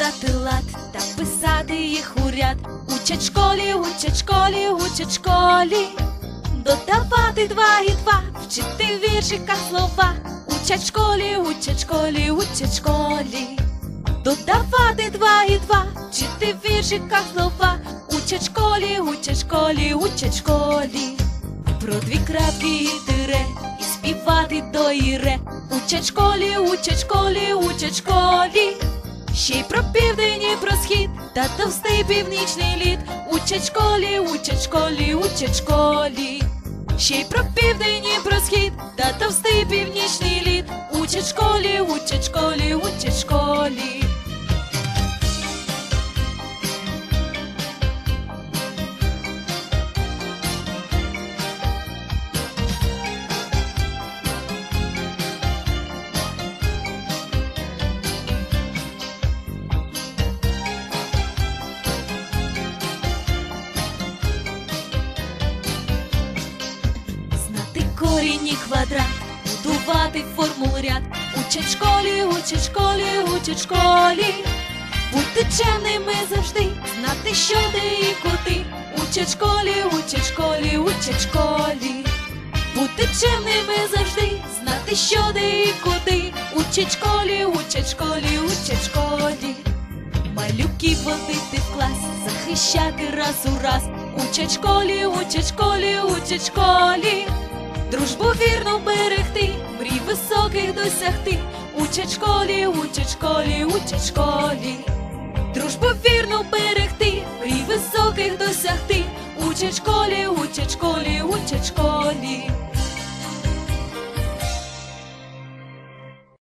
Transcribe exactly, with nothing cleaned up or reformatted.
складати лад та писати їх у ряд. Учать школі, учать школі, учать школі. Додавати два і два, вчити в віршиках слова. Учать школі, учать школі, учать школі. Додавати два і два, вчити в віршиках слова. Учать школі, учать школі, учать школі. Про дві крапки і тире, і співати до і ре. Учать школі, учать школі, учать школі. Ще й про південь і про схід, та товстий північний лід. Учать школі, учать школі, учать школі. Ще й про південь і про схід, та товстий північний лід. Учать школі, учать школі, учать школі. Корінь і квадрат, будувати формул ряд. Учать школі, учать школі, учать школі. Бути чемними завжди, знати, що де і куди. Учать школі, учать школі, учать школі. Бути чемними завжди, знати, що де і куди. Учать школі, учать школі, учать школі. Малюків водити в клас, захищати раз у раз. Учать школі, учать школі, учать школі. Дружбу вірно берегти, мрій високих досягти. Учать школі, учать школі, учать школі. Дружбу вірно берегти, мрій високих досягти. Учать школі, учать школі, учать школі.